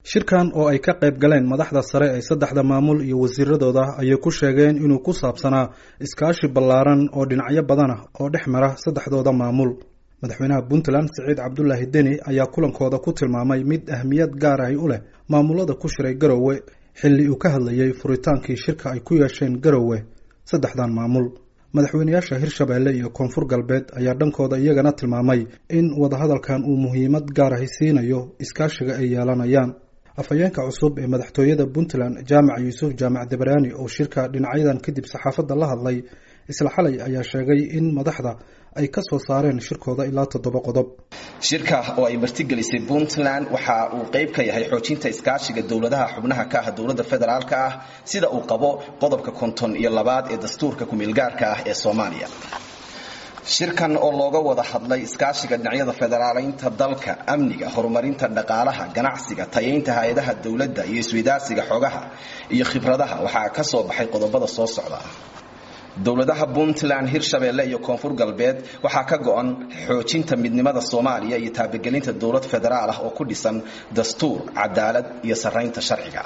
shirkan oo ay ka qayb galeen madaxda sare ee saddexda maamul iyo wasiiradooda ayay ku sheegeen inuu ku saabsanaa iskaashi ballaaran oo dhinacyo badan ah oo dhex mara saddexdooda maamul. madaxweynaha Puntland Siciid Cabdullaahi Deni ayaa kulankooda ku tilmaamay mid ahmiyad gaar ah u leh maamulada ku shiray Garowe xilli uu ka hadlayay furitaankii shirka ay ku yeesheen Garowe saddexdan maamul. madaxweynayaasha Hirshabeelle iyo Koonfur Galbeed ayaa dhankooda iyagana tilmaamay in wadahadalkan uu muhiimad gaar ah siinayo iskaashiga ay yeelanayaan. afhayeenka cusub ee madaxtooyada Puntland Jaamac Yuusuf Jaamac Debraani oo shirka dhinacyadan kadib saxaafadda la hadlay isla xalay ayaa sheegay in madaxda ay ka soo saareen shirkooda ilaa 7 qodob. shirka oo ay martigelisay Puntland waxa uu qayb ka yahay xoojinta iskaashiga dawladaha xubnaha ka ah dawladda federaalka ah sida uu qabo qodobka 52 ee dastuurka ku-meelgaarka ah ee Soomaaliya. shirkan oo looga wada hadlay iskaashiga dhinacyada federaaleynta dalka, amniga, horumarinta dhaqaalaha, ganacsiga, tayeynta hay'adaha dawladda iyo isweydaarsiga xogaha iyo khibradaha waxa ka soo baxay qodobada soo socda. dawladaha Puntland, Hirshabeelle iyo Koonfur Galbeed waxa ka go'an xoojinta midnimada Soomaaliya iyo taabagelinta dawlad federaal ah oo ku dhisan dastuur, cadaalad iyo sareynta sharciga.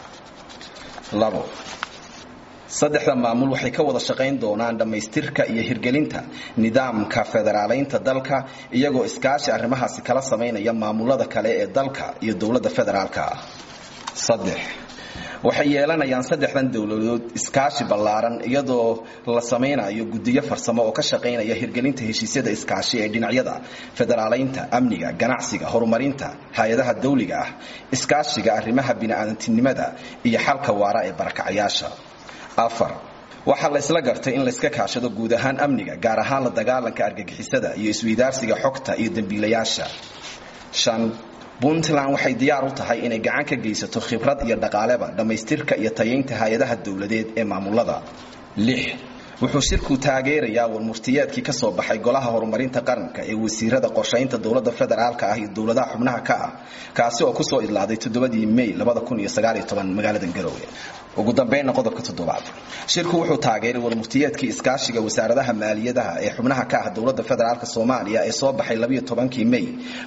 2 saddexda maamul waxay ka wada shaqayn doonaan dhamaystirka iyo hirgelinta nidaamka federaaleynta dalka iyagoo iskaashi arrimahaasi kala sameynaya maamulada kale ee dalka iyo dawladda federaalka ah. 3 waxay yeelanayaan saddexdan dawladood iskaashi ballaaran iyadoo la sameynayo guddiyo farsamo oo ka shaqeynaya hirgelinta heshiisyada iskaashi ee dhinacyada federaaleynta, amniga, ganacsiga, horumarinta hay'adaha dawliga ah, iskaashiga arrimaha bini'aadantinimada iyo xalka waara ee barakacayaasha. 4 waxa la isla gartay in la iska kaashado guud ahaan amniga, gaar ahaan la dagaalanka argagixisada iyo isweydaarsiga xogta iyo dambiilayaasha. 5 Puntland waxay diyaar u tahay inay gacan ka geysato khibrad iyo dhaqaaleba dhamaystirka iyo tayeynta hay'adaha dawladeed ee maamulada. 6 wuxuu shirku taageerayaa warmurtiyeedkii ka soo baxay golaha horumarinta qaranka ee wasiirada qorshaynta dawladda federaalka ah iyo dawladaha xubnaha ka ah kaasi oo ku soo idlaaday 7 May 2019 magaalada Garowe. ugu dambeynna qodobka 7 shirku wuxuu taageeray warmurtiyeedkii iskaashiga wasaaradaha maaliyadaha ee xubnaha ka ah dawladda federaalka Soomaaliya ee soo baxay 12 May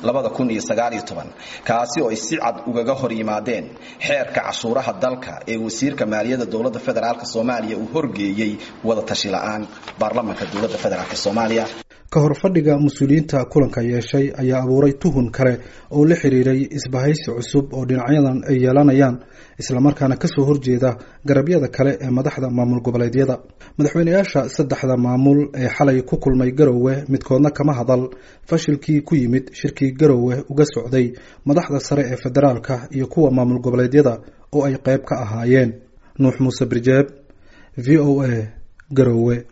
2019 kaasi oo ay si cad ugaga hor yimaadeen xeerka cashuuraha dalka ee wasiirka maaliyadda dawladda federaalka Soomaaliya uu horgeeyay wada tashi la'aan baarlamaanka dawladda federaalka Soomaaliya. ka hor fadhiga mas'uuliyiinta kulanka yeeshay ayaa abuuray tuhun kale oo la xiriiray isbahaysi cusub oo dhinacyadan ay yeelanayaan isla markaana ka soo horjeeda garabyada kale ee madaxda maamul goboleedyada. madaxweynayaasha saddexda maamul ee xalay ku kulmay Garowe midkoodna kama hadal fashilkii ku yimid shirkii Garowe uga socday madaxda sare ee federaalka iyo kuwa maamul goboleedyada oo ay qayb ka ahaayeen. Nuux Muuse Birjeeb, VOA, Garowe.